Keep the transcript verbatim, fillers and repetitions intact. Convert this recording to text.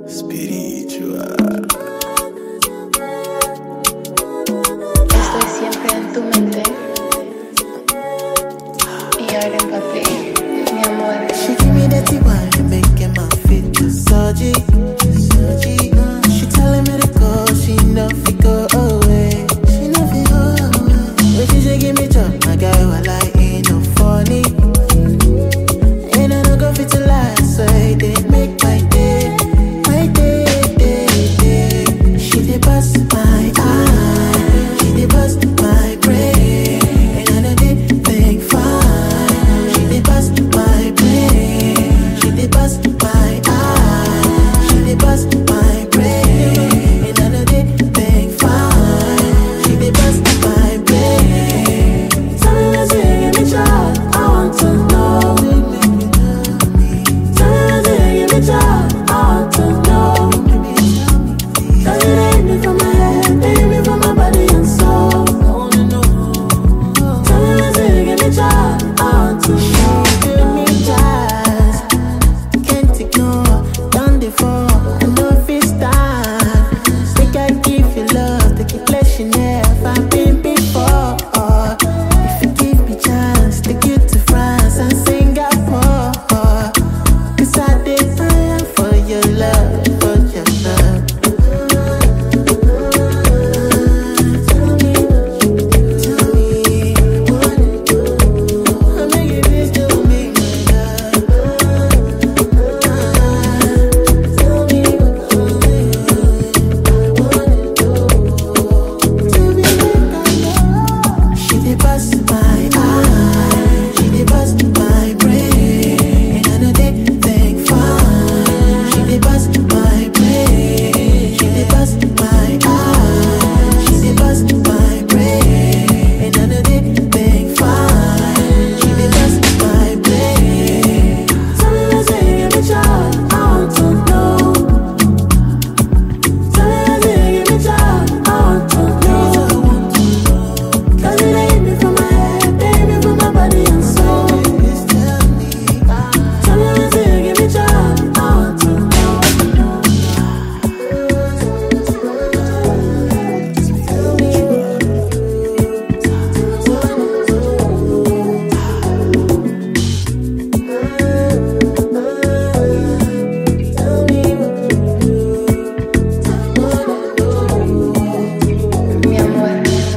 Spiritual. Estoy siempre en tu mente. Y ahora en papel, mi amor. She give me that wine, making my feet surgy, surgy. She telling me to go, she know fi go away, she know fi go away. When she say give me job, my guy will like ain't no funny. And I don't go fit to lie, so I did make my day, my day, day, day. She did bust my eye, she did bust my brain, and I know did think fine. She did bust my brain, she did bust my eye, she did bust my brain, and I know did think fine. She did bust my brain. Tell me what's in your child, I want to know. Tell me what's in your child, I want to know. Cause it ain't me from my head, baby, from my body and soul. I wanna know. Tell me what's in your child, I want to know. Give me jazz, can't ignore, done before, I know if it's time. Think I give you love, take it place you never been before. If you give me chance, take you to France and Singapore. Cause I did time for your love, for your love. Tell me, tell me what to do. I make it this to me, my love. Tell me what to do. To be like I know. She did bust